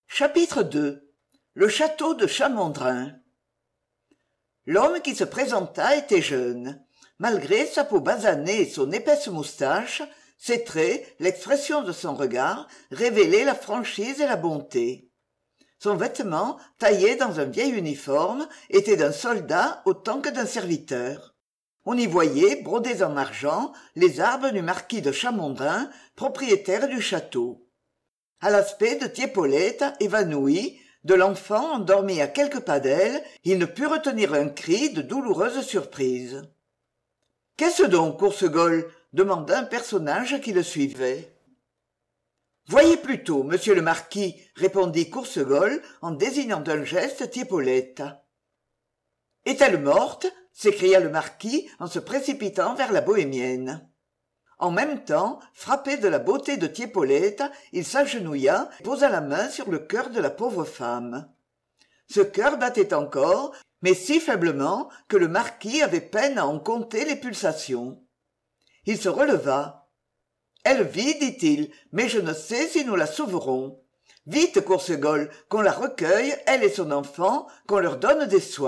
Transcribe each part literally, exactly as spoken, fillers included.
Chapitre deux. Le château de Chamondrin. L'homme qui se présenta était jeune. Malgré sa peau basanée et son épaisse moustache, ses traits, l'expression de son regard, révélaient la franchise et la bonté. Son vêtement, taillé dans un vieil uniforme, était d'un soldat autant que d'un serviteur. On y voyait, brodés en argent, les arbres du marquis de Chamondrin, propriétaire du château. À l'aspect de Tiepolette, évanouie, de l'enfant endormi à quelques pas d'elle, il ne put retenir un cri de douloureuse surprise. « Qu'est-ce donc, Courcegol ?» demanda un personnage qui le suivait. « Voyez plutôt, monsieur le marquis, » répondit Courcegol en désignant d'un geste Tiepolette. « Est-elle morte ?» s'écria le marquis en se précipitant vers la bohémienne. En même temps, frappé de la beauté de Tiepolette, il s'agenouilla et posa la main sur le cœur de la pauvre femme. Ce cœur battait encore, mais si faiblement que le marquis avait peine à en compter les pulsations. Il se releva. « Elle vit, dit-il, mais je ne sais si nous la sauverons. Vite, Courcegol, qu'on la recueille, elle et son enfant, qu'on leur donne des soins. »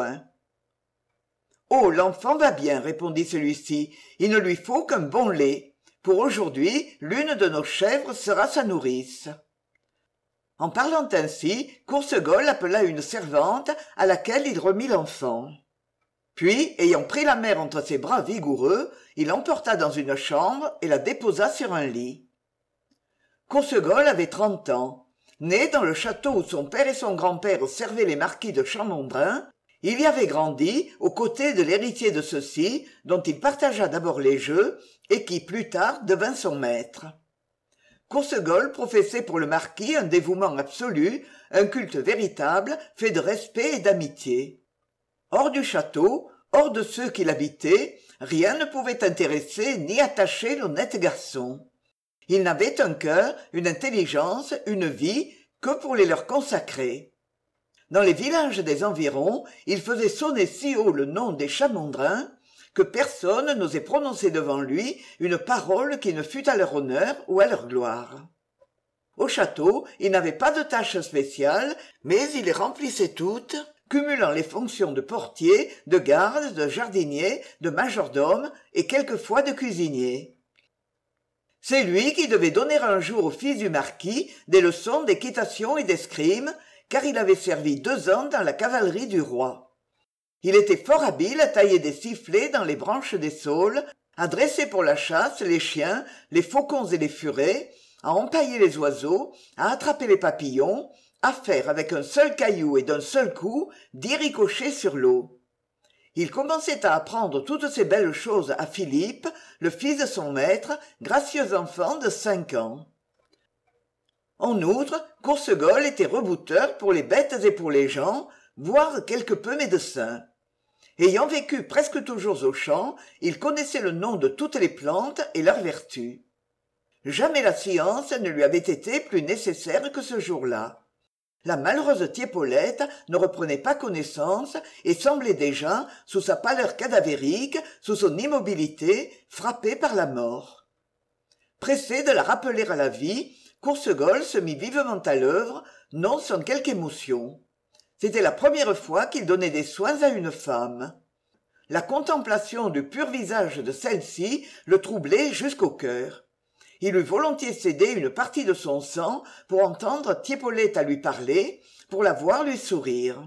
« Oh, l'enfant va bien, répondit celui-ci, il ne lui faut qu'un bon lait. Pour aujourd'hui, l'une de nos chèvres sera sa nourrice. » En parlant ainsi, Courcegol appela une servante à laquelle il remit l'enfant. Puis, ayant pris la mère entre ses bras vigoureux, il l'emporta dans une chambre et la déposa sur un lit. Courcegol avait trente ans. Né dans le château où son père et son grand-père servaient les marquis de Chamondrin, il y avait grandi aux côtés de l'héritier de ceux-ci, dont il partagea d'abord les jeux, et qui, plus tard, devint son maître. Courcegol professait pour le marquis un dévouement absolu, un culte véritable, fait de respect et d'amitié. Hors du château, hors de ceux qui l'habitaient, rien ne pouvait intéresser ni attacher l'honnête garçon. Il n'avait un cœur, une intelligence, une vie, que pour les leur consacrer. Dans les villages des environs, il faisait sonner si haut le nom des Chamondrins que personne n'osait prononcer devant lui une parole qui ne fût à leur honneur ou à leur gloire. Au château, il n'avait pas de tâches spéciales, mais il les remplissait toutes, cumulant les fonctions de portier, de garde, de jardinier, de majordome et quelquefois de cuisinier. C'est lui qui devait donner un jour au fils du marquis des leçons d'équitation et d'escrime, car il avait servi deux ans dans la cavalerie du roi. Il était fort habile à tailler des sifflets dans les branches des saules, à dresser pour la chasse les chiens, les faucons et les furets, à empailler les oiseaux, à attraper les papillons, à faire avec un seul caillou et d'un seul coup dix ricochets sur l'eau. Il commençait à apprendre toutes ces belles choses à Philippe, le fils de son maître, gracieux enfant de cinq ans. En outre, Courcegol était rebouteur pour les bêtes et pour les gens, voire quelque peu médecin. Ayant vécu presque toujours aux champs, il connaissait le nom de toutes les plantes et leurs vertus. Jamais la science ne lui avait été plus nécessaire que ce jour-là. La malheureuse Tiepolette ne reprenait pas connaissance et semblait déjà, sous sa pâleur cadavérique, sous son immobilité, frappée par la mort. Pressé de la rappeler à la vie, Courcegol se mit vivement à l'œuvre, non sans quelque émotion. C'était la première fois qu'il donnait des soins à une femme. La contemplation du pur visage de celle-ci le troublait jusqu'au cœur. Il eût volontiers cédé une partie de son sang pour entendre Tiepolette à lui parler, pour la voir lui sourire.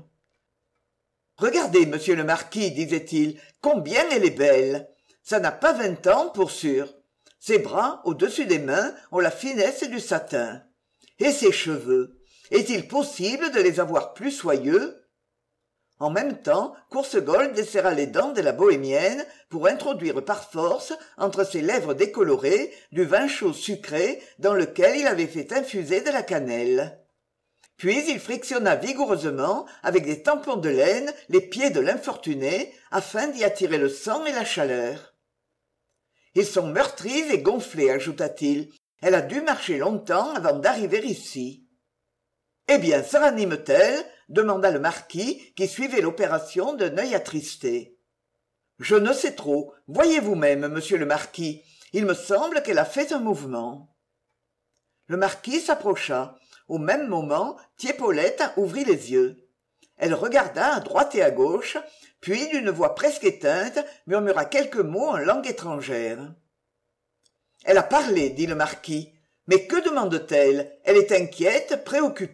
« Regardez, monsieur le marquis, disait-il, combien elle est belle. Ça n'a pas vingt ans, pour sûr. Ses bras, au-dessus des mains, ont la finesse du satin. Et ses cheveux, est-il possible de les avoir plus soyeux ?» En même temps, Courcegol desserra les dents de la bohémienne pour introduire par force, entre ses lèvres décolorées, du vin chaud sucré dans lequel il avait fait infuser de la cannelle. Puis il frictionna vigoureusement, avec des tampons de laine, les pieds de l'infortunée, afin d'y attirer le sang et la chaleur. « Ils sont meurtris et gonflés, ajouta-t-il. Elle a dû marcher longtemps avant d'arriver ici. »« Eh bien, se ranime-t-elle » demanda le marquis, qui suivait l'opération d'un œil attristé. « Je ne sais trop. Voyez vous-même, monsieur le marquis. Il me semble qu'elle a fait un mouvement. » Le marquis s'approcha. Au même moment, Tiepolette ouvrit les yeux. Elle regarda à droite et à gauche, puis d'une voix presque éteinte murmura quelques mots en langue étrangère. « Elle a parlé, dit le marquis. Mais que demande-t-elle? Elle est inquiète, préoccupée. »«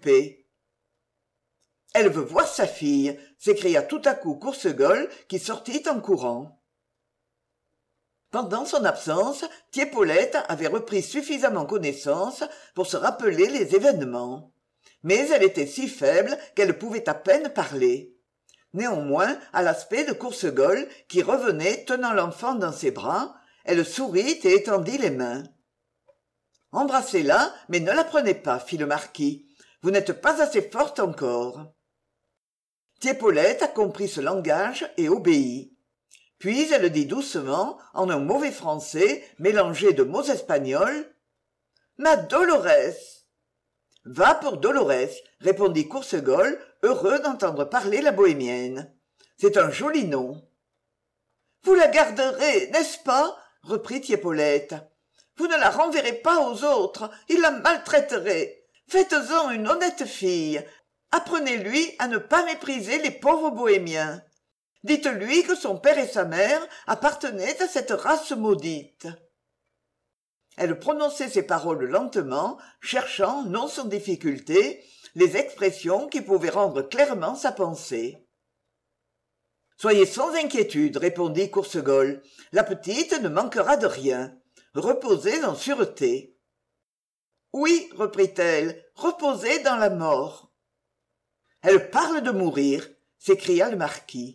Elle veut voir sa fille, » s'écria tout à coup Courcegol, qui sortit en courant. Pendant son absence, Tiepolette avait repris suffisamment connaissance pour se rappeler les événements. Mais elle était si faible qu'elle pouvait à peine parler. Néanmoins, à l'aspect de Courcegol, qui revenait tenant l'enfant dans ses bras, elle sourit et étendit les mains. « Embrassez-la, mais ne la prenez pas, fit le marquis. Vous n'êtes pas assez forte encore. » Tiepolette comprit ce langage et obéit. Puis elle dit doucement, en un mauvais français mélangé de mots espagnols, « Ma Dolorès !»« Va pour Dolorès !» répondit Courcegol, heureux d'entendre parler la bohémienne. « C'est un joli nom. »« Vous la garderez, n'est-ce pas ?» reprit Tiepolette. « Vous ne la renverrez pas aux autres, ils la maltraiteraient. Faites-en une honnête fille. Apprenez-lui à ne pas mépriser les pauvres bohémiens. Dites-lui que son père et sa mère appartenaient à cette race maudite. » Elle prononçait ces paroles lentement, cherchant, non sans difficulté, les expressions qui pouvaient rendre clairement sa pensée. « Soyez sans inquiétude, répondit Courcegol. La petite ne manquera de rien. Reposez en sûreté. »« Oui, reprit-elle, reposez dans la mort. »« Elle parle de mourir, » s'écria le marquis.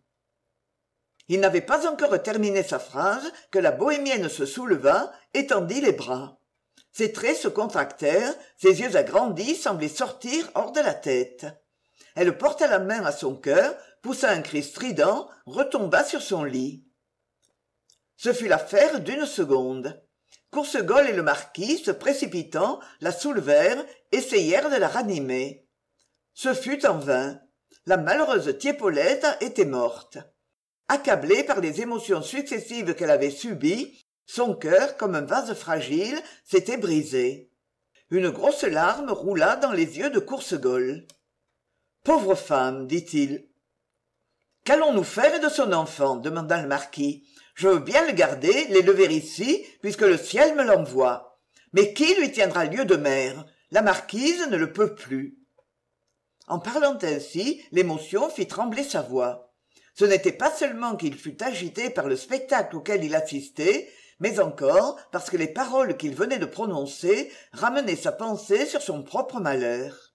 Il n'avait pas encore terminé sa phrase que la bohémienne se souleva, étendit les bras. Ses traits se contractèrent, ses yeux agrandis semblaient sortir hors de la tête. Elle porta la main à son cœur, poussa un cri strident, retomba sur son lit. Ce fut l'affaire d'une seconde. Courcegol et le marquis, se précipitant, la soulevèrent, essayèrent de la ranimer. Ce fut en vain. La malheureuse Tiepolette était morte. Accablée par les émotions successives qu'elle avait subies, son cœur, comme un vase fragile, s'était brisé. Une grosse larme roula dans les yeux de Courcegol. « Pauvre femme, dit-il. »« Qu'allons-nous faire de son enfant ?» demanda le marquis. « Je veux bien le garder, l'élever ici, puisque le ciel me l'envoie. Mais qui lui tiendra lieu de mère? La marquise ne le peut plus. » En parlant ainsi, l'émotion fit trembler sa voix. Ce n'était pas seulement qu'il fut agité par le spectacle auquel il assistait, mais encore parce que les paroles qu'il venait de prononcer ramenaient sa pensée sur son propre malheur.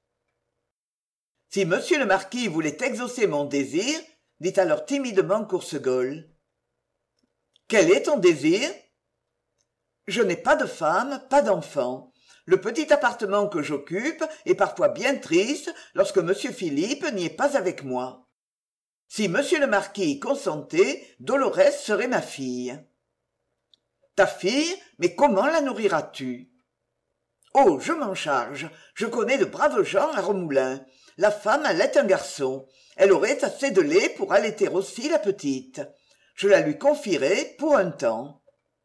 « Si monsieur le marquis voulait exaucer mon désir, dit alors timidement Courcegol. »« Quel est ton désir ?»« Je n'ai pas de femme, pas d'enfant. Le petit appartement que j'occupe est parfois bien triste lorsque monsieur Philippe n'y est pas avec moi. Si monsieur le marquis y consentait, Dolorès serait ma fille. »« Ta fille? Mais comment la nourriras-tu ?»« Oh, je m'en charge. Je connais de braves gens à Remoulins. La femme allait un garçon. Elle aurait assez de lait pour allaiter aussi la petite. Je la lui confierai pour un temps. »«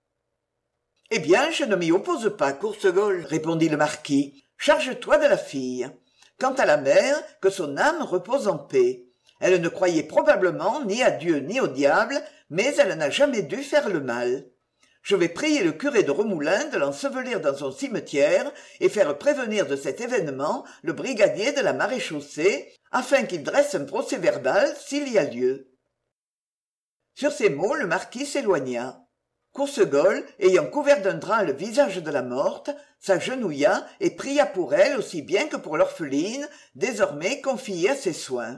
Eh bien, je ne m'y oppose pas, Courcegol, répondit le marquis. Charge-toi de la fille. Quant à la mère, que son âme repose en paix. Elle ne croyait probablement ni à Dieu ni au diable, mais elle n'a jamais dû faire le mal. Je vais prier le curé de Remoulins de l'ensevelir dans son cimetière et faire prévenir de cet événement le brigadier de la maréchaussée, afin qu'il dresse un procès-verbal s'il y a lieu. » Sur ces mots, le marquis s'éloigna. Courcegol, ayant couvert d'un drap le visage de la morte, s'agenouilla et pria pour elle aussi bien que pour l'orpheline, désormais confiée à ses soins.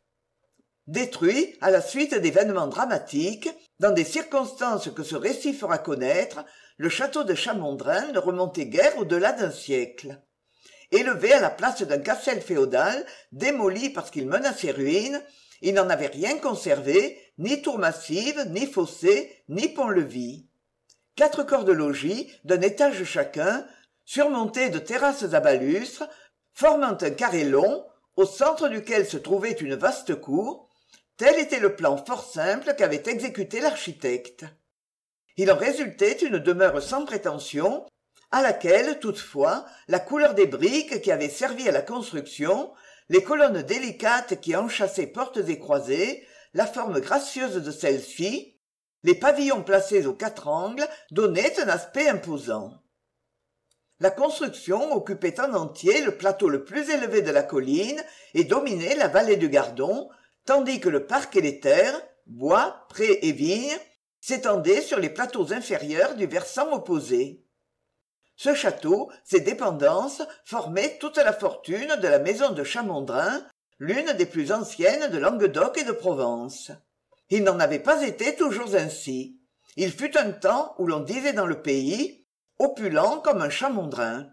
Détruit, à la suite d'événements dramatiques, dans des circonstances que ce récit fera connaître, le château de Chamondrin ne remontait guère au-delà d'un siècle. Élevé à la place d'un castel féodal, démoli parce qu'il menaçait ruine, il n'en avait rien conservé, ni tour massive, ni fossé, ni pont-levis. Quatre corps de logis, d'un étage chacun, surmontés de terrasses à balustres, formant un carré long, au centre duquel se trouvait une vaste cour, tel était le plan fort simple qu'avait exécuté l'architecte. Il en résultait une demeure sans prétention, à laquelle, toutefois, la couleur des briques qui avaient servi à la construction, les colonnes délicates qui enchâssaient portes et croisées, la forme gracieuse de celle-ci, les pavillons placés aux quatre angles donnaient un aspect imposant. La construction occupait en entier le plateau le plus élevé de la colline et dominait la vallée du Gardon, tandis que le parc et les terres, bois, prés et vignes, s'étendaient sur les plateaux inférieurs du versant opposé. Ce château, ses dépendances, formaient toute la fortune de la maison de Chamondrin, l'une des plus anciennes de Languedoc et de Provence. Il n'en avait pas été toujours ainsi. Il fut un temps où l'on disait dans le pays opulent comme un Chamondrin.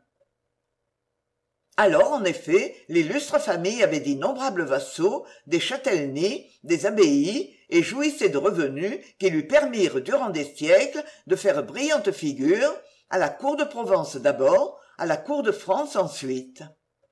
Alors, en effet, l'illustre famille avait d'innombrables vassaux, des châtellenies, des abbayes, et jouissait de revenus qui lui permirent durant des siècles de faire brillante figure, à la cour de Provence d'abord, à la cour de France ensuite.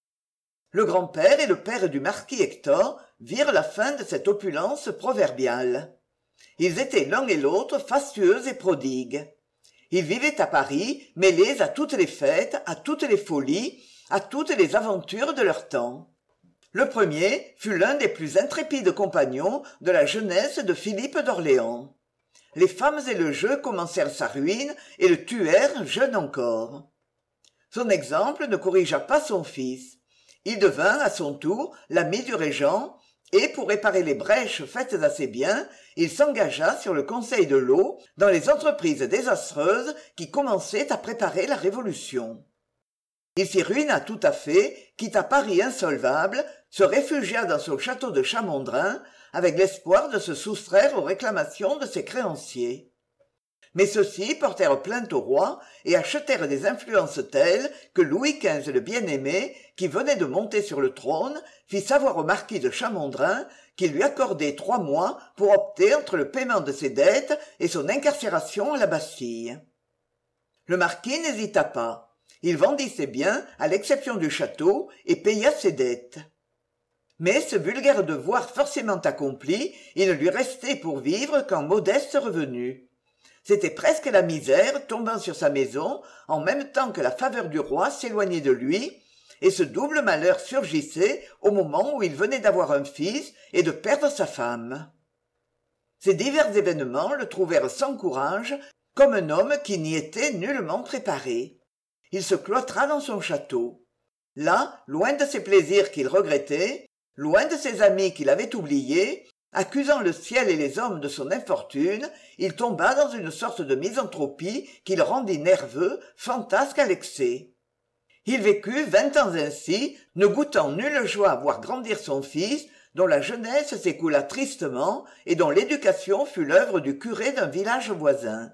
Le grand-père et le père du marquis Hector virent la fin de cette opulence proverbiale. Ils étaient l'un et l'autre fastueux et prodigues. Ils vivaient à Paris, mêlés à toutes les fêtes, à toutes les folies, à toutes les aventures de leur temps. Le premier fut l'un des plus intrépides compagnons de la jeunesse de Philippe d'Orléans. Les femmes et le jeu commencèrent sa ruine et le tuèrent jeune encore. Son exemple ne corrigea pas son fils. Il devint, à son tour, l'ami du régent, et pour réparer les brèches faites à ses biens, il s'engagea sur le Conseil de l'eau dans les entreprises désastreuses qui commençaient à préparer la Révolution. Il s'y ruina tout à fait, quitta Paris insolvable, se réfugia dans son château de Chamondrin, avec l'espoir de se soustraire aux réclamations de ses créanciers. Mais ceux-ci portèrent plainte au roi et achetèrent des influences telles que Louis quinze le bien-aimé, qui venait de monter sur le trône, fit savoir au marquis de Chamondrin qu'il lui accordait trois mois pour opter entre le paiement de ses dettes et son incarcération à la Bastille. Le marquis n'hésita pas. Il vendit ses biens, à l'exception du château, et paya ses dettes. Mais ce vulgaire devoir forcément accompli, il ne lui restait pour vivre qu'un modeste revenu. C'était presque la misère tombant sur sa maison en même temps que la faveur du roi s'éloignait de lui, et ce double malheur surgissait au moment où il venait d'avoir un fils et de perdre sa femme. Ces divers événements le trouvèrent sans courage, comme un homme qui n'y était nullement préparé. Il se cloîtra dans son château. Là, loin de ses plaisirs qu'il regrettait, loin de ses amis qu'il avait oubliés, accusant le ciel et les hommes de son infortune, il tomba dans une sorte de misanthropie qui le rendit nerveux, fantasque à l'excès. Il vécut vingt ans ainsi, ne goûtant nulle joie à voir grandir son fils, dont la jeunesse s'écoula tristement et dont l'éducation fut l'œuvre du curé d'un village voisin.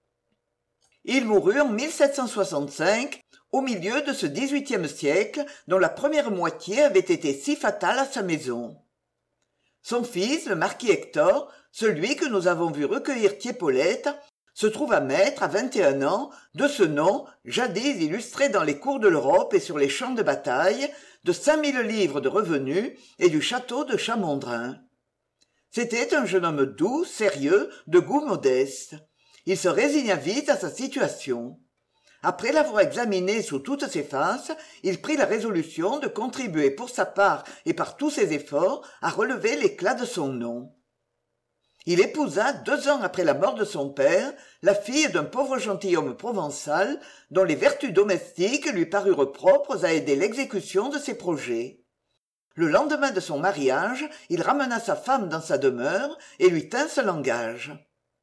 Il mourut en mille sept cent soixante-cinq, au milieu de ce dix-huitième siècle dont la première moitié avait été si fatale à sa maison. Son fils, le marquis Hector, celui que nous avons vu recueillir Tiepolette, se trouva maître à vingt et un ans de ce nom, jadis illustré dans les cours de l'Europe et sur les champs de bataille, de cinq mille livres de revenus et du château de Chamondrin. C'était un jeune homme doux, sérieux, de goût modeste. Il se résigna vite à sa situation. Après l'avoir examiné sous toutes ses faces, il prit la résolution de contribuer pour sa part et par tous ses efforts à relever l'éclat de son nom. Il épousa, deux ans après la mort de son père, la fille d'un pauvre gentilhomme provençal dont les vertus domestiques lui parurent propres à aider l'exécution de ses projets. Le lendemain de son mariage, il ramena sa femme dans sa demeure et lui tint ce langage.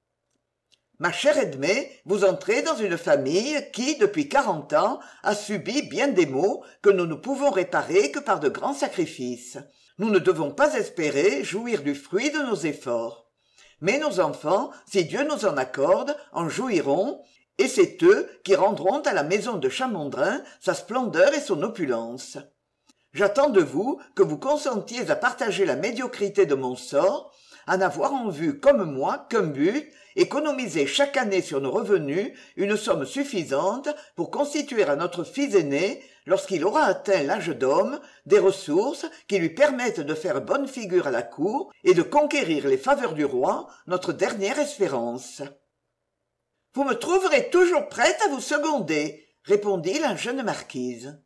« Ma chère Edmée, vous entrez dans une famille qui, depuis quarante ans, a subi bien des maux que nous ne pouvons réparer que par de grands sacrifices. Nous ne devons pas espérer jouir du fruit de nos efforts. Mais nos enfants, si Dieu nous en accorde, en jouiront, et c'est eux qui rendront à la maison de Chamondrin sa splendeur et son opulence. J'attends de vous que vous consentiez à partager la médiocrité de mon sort, à n'avoir en vue comme moi qu'un but, économiser chaque année sur nos revenus une somme suffisante pour constituer à notre fils aîné, lorsqu'il aura atteint l'âge d'homme, des ressources qui lui permettent de faire bonne figure à la cour et de conquérir les faveurs du roi, notre dernière espérance. Vous me trouverez toujours prête à vous seconder, répondit la jeune marquise.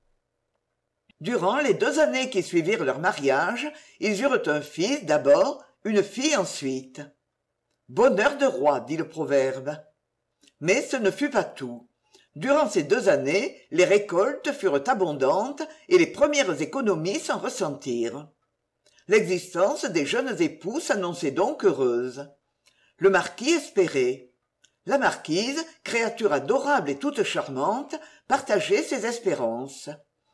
Durant les deux années qui suivirent leur mariage, ils eurent un fils d'abord, une fille ensuite. Bonheur de roi, dit le proverbe. Mais ce ne fut pas tout. Durant ces deux années, les récoltes furent abondantes et les premières économies s'en ressentirent. L'existence des jeunes époux s'annonçait donc heureuse. Le marquis espérait. La marquise, créature adorable et toute charmante, partageait ses espérances.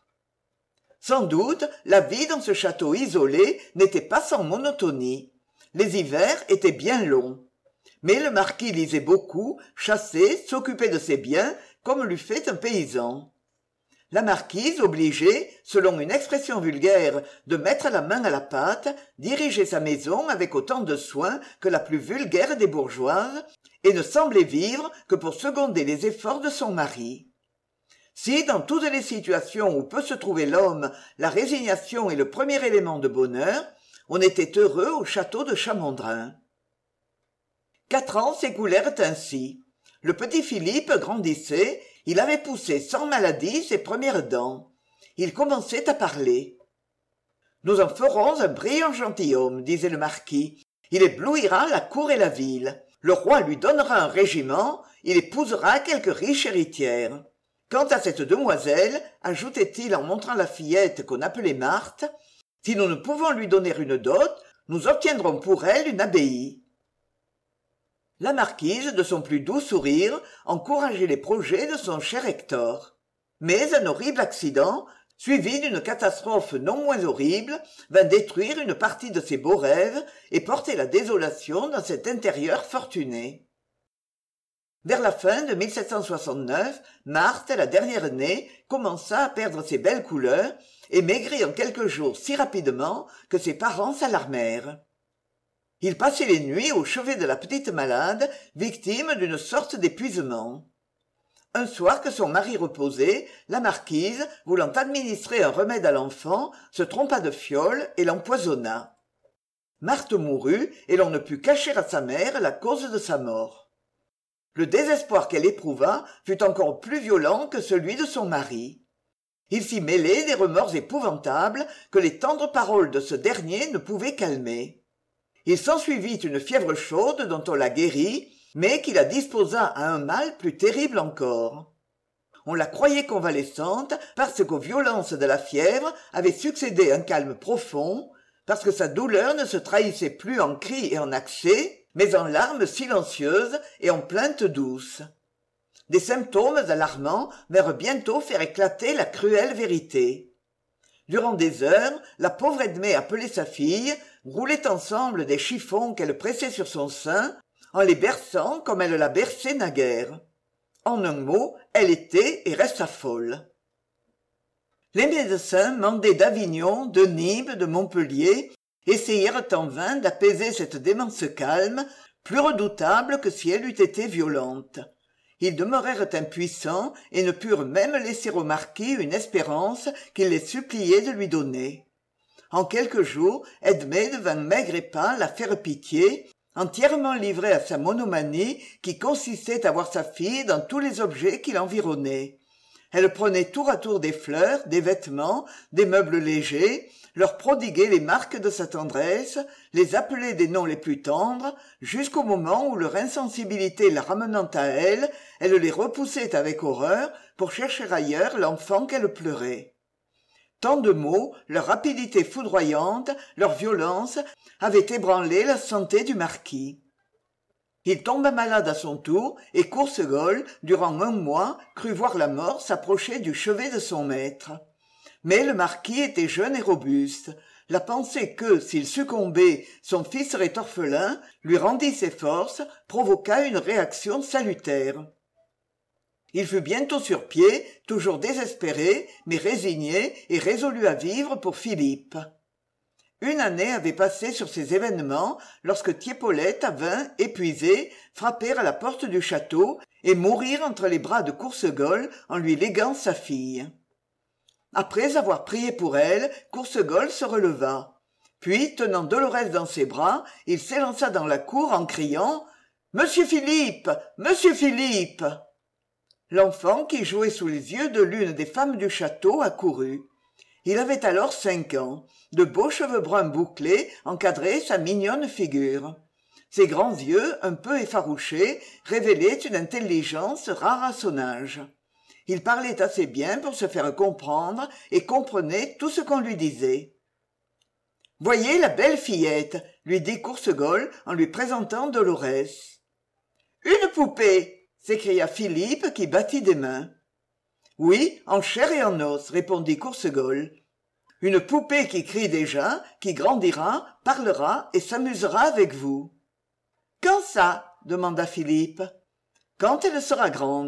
Sans doute, la vie dans ce château isolé n'était pas sans monotonie. Les hivers étaient bien longs. Mais le marquis lisait beaucoup, chassait, s'occupait de ses biens, comme l'eût fait un paysan. La marquise, obligée, selon une expression vulgaire, de mettre la main à la pâte, dirigeait sa maison avec autant de soin que la plus vulgaire des bourgeoises, et ne semblait vivre que pour seconder les efforts de son mari. Si, dans toutes les situations où peut se trouver l'homme, la résignation est le premier élément de bonheur, on était heureux au château de Chamondrin. Quatre ans s'écoulèrent ainsi. Le petit Philippe grandissait, il avait poussé sans maladie ses premières dents. Il commençait à parler. « Nous en ferons un brillant gentilhomme, disait le marquis. Il éblouira la cour et la ville. Le roi lui donnera un régiment, il épousera quelque riche héritière. Quant à cette demoiselle, ajoutait-il en montrant la fillette qu'on appelait Marthe, si nous ne pouvons lui donner une dot, nous obtiendrons pour elle une abbaye. » La marquise, de son plus doux sourire, encourageait les projets de son cher Hector. Mais un horrible accident, suivi d'une catastrophe non moins horrible, vint détruire une partie de ses beaux rêves et porter la désolation dans cet intérieur fortuné. Vers la fin de mille sept cent soixante-neuf, Marthe, la dernière née, commença à perdre ses belles couleurs et maigrit en quelques jours si rapidement que ses parents s'alarmèrent. Il passait les nuits au chevet de la petite malade, victime d'une sorte d'épuisement. Un soir que son mari reposait, la marquise, voulant administrer un remède à l'enfant, se trompa de fiole et l'empoisonna. Marthe mourut et l'on ne put cacher à sa mère la cause de sa mort. Le désespoir qu'elle éprouva fut encore plus violent que celui de son mari. Il s'y mêlait des remords épouvantables que les tendres paroles de ce dernier ne pouvaient calmer. Il s'ensuivit une fièvre chaude dont on la guérit, mais qui la disposa à un mal plus terrible encore. On la croyait convalescente parce qu'aux violences de la fièvre avait succédé un calme profond, parce que sa douleur ne se trahissait plus en cris et en accès, mais en larmes silencieuses et en plaintes douces. Des symptômes alarmants vinrent bientôt faire éclater la cruelle vérité. Durant des heures, la pauvre Edmée appelait sa fille, roulait ensemble des chiffons qu'elle pressait sur son sein, en les berçant comme elle la berçait naguère. En un mot, elle était et resta folle. Les médecins mandés d'Avignon, de Nîmes, de Montpellier, essayèrent en vain d'apaiser cette démence calme, plus redoutable que si elle eût été violente. Ils demeurèrent impuissants et ne purent même laisser au marquis une espérance qu'il les suppliait de lui donner. En quelques jours, Edmée devint maigre et pâle à faire pitié, entièrement livrée à sa monomanie qui consistait à voir sa fille dans tous les objets qui l'environnaient. Elle prenait tour à tour des fleurs, des vêtements, des meubles légers, leur prodiguait les marques de sa tendresse, les appelait des noms les plus tendres, jusqu'au moment où leur insensibilité la ramenant à elle, elle les repoussait avec horreur pour chercher ailleurs l'enfant qu'elle pleurait. Tant de mots, leur rapidité foudroyante, leur violence, avaient ébranlé la santé du marquis. Il tomba malade à son tour, et Courcegole, durant un mois, crut voir la mort s'approcher du chevet de son maître. Mais le marquis était jeune et robuste. La pensée que, s'il succombait, son fils serait orphelin, lui rendit ses forces, provoqua une réaction salutaire. Il fut bientôt sur pied, toujours désespéré, mais résigné et résolu à vivre pour Philippe. Une année avait passé sur ces événements lorsque Tiepolette vint, épuisée, frapper à la porte du château et mourir entre les bras de Courcegole en lui léguant sa fille. Après avoir prié pour elle, Courcegole se releva. Puis, tenant Dolorès dans ses bras, il s'élança dans la cour en criant « Monsieur Philippe! Monsieur Philippe !» L'enfant, qui jouait sous les yeux de l'une des femmes du château, accourut. Il avait alors cinq ans. De beaux cheveux bruns bouclés encadraient sa mignonne figure. Ses grands yeux, un peu effarouchés, révélaient une intelligence rare à son âge. Il parlait assez bien pour se faire comprendre et comprenait tout ce qu'on lui disait. « Voyez la belle fillette !» lui dit Courcegolles en lui présentant Dolorès. « Une poupée !» s'écria Philippe qui battit des mains. « Oui, en chair et en os !» répondit Courcegolles. « Une poupée qui crie déjà, qui grandira, parlera et s'amusera avec vous. »« Quand ça ?» demanda Philippe. « Quand elle sera grande. »«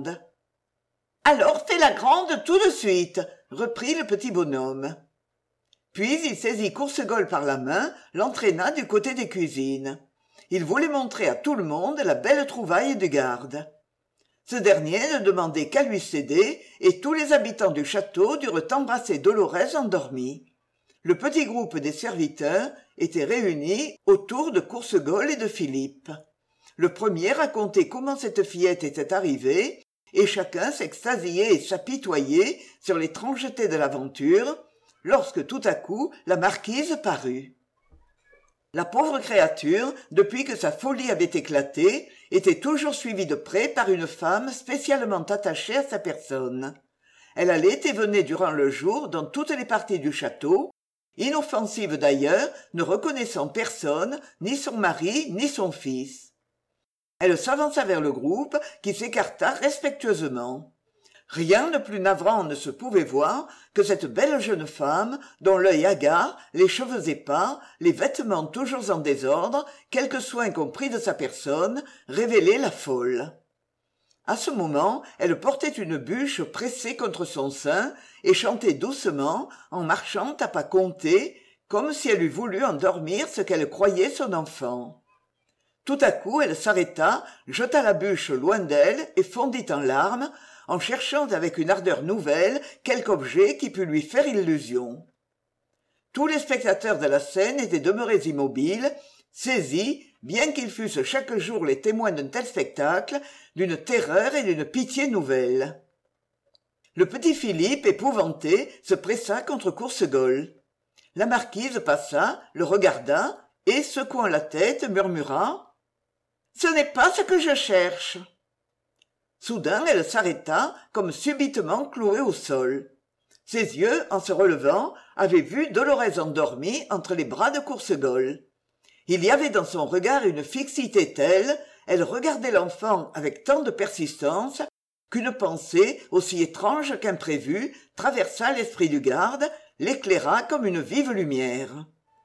Alors fais-la grande tout de suite !» reprit le petit bonhomme. Puis il saisit Courcegolles par la main, l'entraîna du côté des cuisines. Il voulait montrer à tout le monde la belle trouvaille du garde. Ce dernier ne demandait qu'à lui céder, et tous les habitants du château durent embrasser Dolorès endormie. Le petit groupe des serviteurs était réuni autour de Courcegolles et de Philippe. Le premier racontait comment cette fillette était arrivée, et chacun s'extasiait et s'apitoyait sur l'étrangeté de l'aventure, lorsque tout à coup la marquise parut. La pauvre créature, depuis que sa folie avait éclaté, était toujours suivie de près par une femme spécialement attachée à sa personne. Elle allait et venait durant le jour dans toutes les parties du château, inoffensive d'ailleurs, ne reconnaissant personne, ni son mari, ni son fils. Elle s'avança vers le groupe, qui s'écarta respectueusement. Rien de plus navrant ne se pouvait voir que cette belle jeune femme, dont l'œil hagard, les cheveux épars, les vêtements toujours en désordre, quelque soin qu'on prît de sa personne, révélait la folle. À ce moment, elle portait une bûche pressée contre son sein et chantait doucement, en marchant à pas comptés, comme si elle eût voulu endormir ce qu'elle croyait son enfant. Tout à coup, elle s'arrêta, jeta la bûche loin d'elle et fondit en larmes, en cherchant avec une ardeur nouvelle quelque objet qui pût lui faire illusion. Tous les spectateurs de la scène étaient demeurés immobiles, saisis, bien qu'ils fussent chaque jour les témoins d'un tel spectacle, d'une terreur et d'une pitié nouvelles. Le petit Philippe, épouvanté, se pressa contre Courcegolles. La marquise passa, le regarda, et, secouant la tête, murmura « Ce n'est pas ce que je cherche !» Soudain, elle s'arrêta, comme subitement clouée au sol. Ses yeux, en se relevant, avaient vu Dolorès endormie entre les bras de Courcegolles. Il y avait dans son regard une fixité telle, elle regardait l'enfant avec tant de persistance, qu'une pensée, aussi étrange qu'imprévue, traversa l'esprit du garde, l'éclaira comme une vive lumière.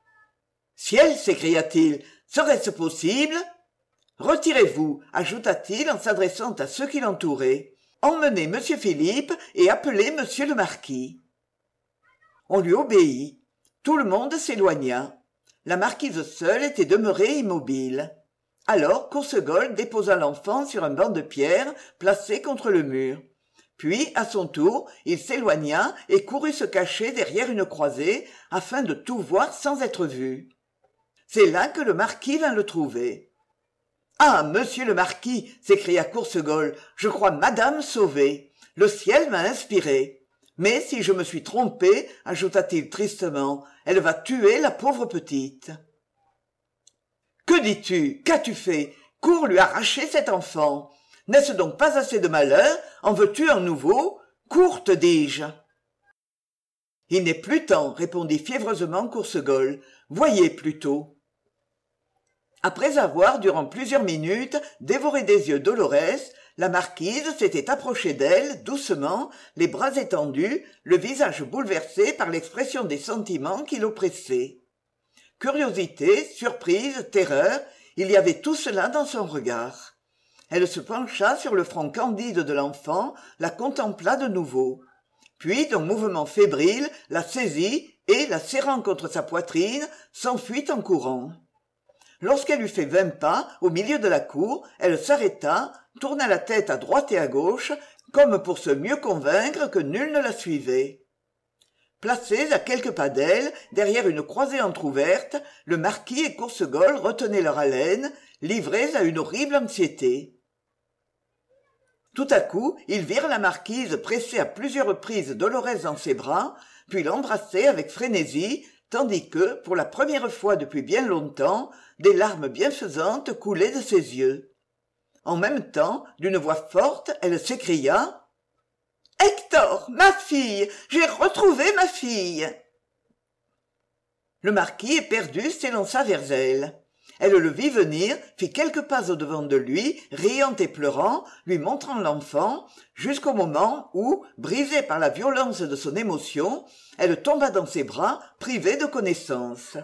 « Ciel !» s'écria-t-il, « serait-ce possible ?» « Retirez-vous, ajouta-t-il en s'adressant à ceux qui l'entouraient. Emmenez monsieur Philippe et appelez monsieur le marquis. » On lui obéit. Tout le monde s'éloigna. La marquise seule était demeurée immobile. Alors Courcegolles déposa l'enfant sur un banc de pierre placé contre le mur. Puis, à son tour, il s'éloigna et courut se cacher derrière une croisée afin de tout voir sans être vu. C'est là que le marquis vint le trouver. « Ah, monsieur le marquis !» s'écria Courcegolles, « je crois madame sauvée. Le ciel m'a inspiré. Mais si je me suis trompé, ajouta-t-il tristement, elle va tuer la pauvre petite. »« Que dis-tu ? Qu'as-tu fait ? Cours lui arracher cet enfant. N'est-ce donc pas assez de malheur ? En veux-tu un nouveau ? Cours, te dis-je. » « Il n'est plus temps, répondit fiévreusement Courcegolles. Voyez plutôt. » Après avoir, durant plusieurs minutes, dévoré des yeux Dolorès, la marquise s'était approchée d'elle, doucement, les bras étendus, le visage bouleversé par l'expression des sentiments qui l'oppressaient. Curiosité, surprise, terreur, il y avait tout cela dans son regard. Elle se pencha sur le front candide de l'enfant, la contempla de nouveau. Puis, d'un mouvement fébrile, la saisit et, la serrant contre sa poitrine, s'enfuit en courant. Lorsqu'elle eut fait vingt pas, au milieu de la cour, elle s'arrêta, tourna la tête à droite et à gauche, comme pour se mieux convaincre que nul ne la suivait. Placés à quelques pas d'elle, derrière une croisée entr'ouverte, le marquis et Courcegolles retenaient leur haleine, livrés à une horrible anxiété. Tout à coup, ils virent la marquise presser à plusieurs reprises Dolorès dans ses bras, puis l'embrasser avec frénésie, tandis que, pour la première fois depuis bien longtemps, des larmes bienfaisantes coulaient de ses yeux. En même temps, d'une voix forte, elle s'écria « Hector, ma fille, j'ai retrouvé ma fille !» Le marquis, éperdu, s'élança vers elle. Elle le vit venir, fit quelques pas au-devant de lui, riant et pleurant, lui montrant l'enfant, jusqu'au moment où, brisée par la violence de son émotion, elle tomba dans ses bras, privée de connaissance.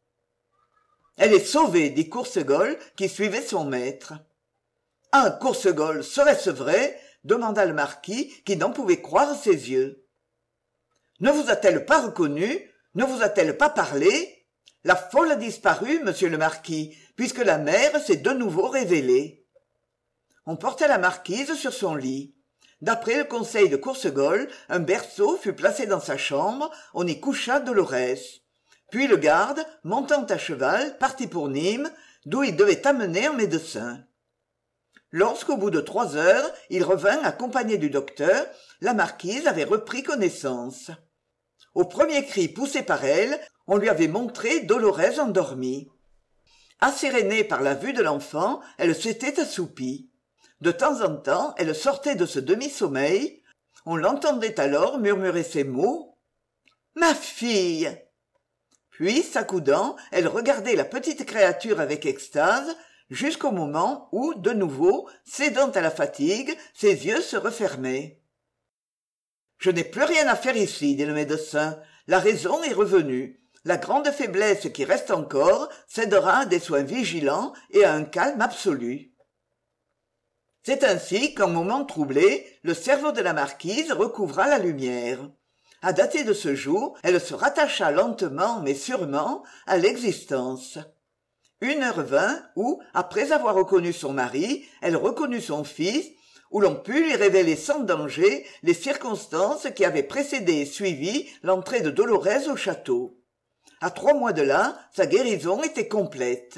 « Elle est sauvée, dit Courcegol, qui suivait son maître. « Ah, Courcegol, serait-ce vrai ?» demanda le marquis, qui n'en pouvait croire ses yeux. « Ne vous a-t-elle pas reconnu ? Ne vous a-t-elle pas parlé ? La folle a disparu, monsieur le marquis, puisque la mère s'est de nouveau révélée. » On porta la marquise sur son lit. D'après le conseil de Courcegol, un berceau fut placé dans sa chambre, on y coucha Dolorès. Puis le garde, montant à cheval, partit pour Nîmes, d'où il devait amener un médecin. Lorsqu'au bout de trois heures, il revint accompagné du docteur, la marquise avait repris connaissance. Au premier cri poussé par elle, on lui avait montré Dolorès endormie. Assérénée par la vue de l'enfant, elle s'était assoupie. De temps en temps, elle sortait de ce demi-sommeil. On l'entendait alors murmurer ces mots « Ma fille !» Puis, s'accoudant, elle regardait la petite créature avec extase, jusqu'au moment où, de nouveau, cédant à la fatigue, ses yeux se refermaient. « Je n'ai plus rien à faire ici, dit le médecin. La raison est revenue. La grande faiblesse qui reste encore cédera à des soins vigilants et à un calme absolu. » C'est ainsi qu'en moment troublé, le cerveau de la marquise recouvra la lumière. À dater de ce jour, elle se rattacha lentement mais sûrement à l'existence. Une heure vint où, après avoir reconnu son mari, elle reconnut son fils, où l'on put lui révéler sans danger les circonstances qui avaient précédé et suivi l'entrée de Dolorès au château. À trois mois de là, sa guérison était complète.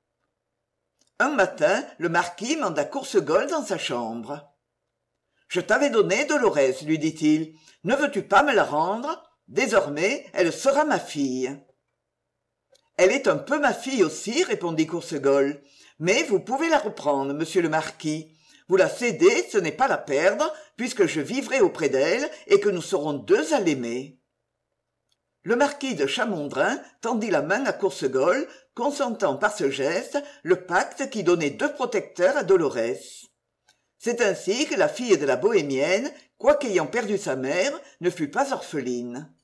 Un matin, le marquis manda Courcegol dans sa chambre. « Je t'avais donné Dolorès, lui dit-il. Ne veux-tu pas me la rendre ? Désormais, elle sera ma fille. » « Elle est un peu ma fille aussi, répondit Courcegol. Mais vous pouvez la reprendre, monsieur le marquis. Vous la céder, ce n'est pas la perdre, puisque je vivrai auprès d'elle et que nous serons deux à l'aimer. » Le marquis de Chamondrin tendit la main à Courcegol, consentant par ce geste le pacte qui donnait deux protecteurs à Dolorès. C'est ainsi que la fille de la bohémienne, quoiqu'ayant perdu sa mère, ne fut pas orpheline.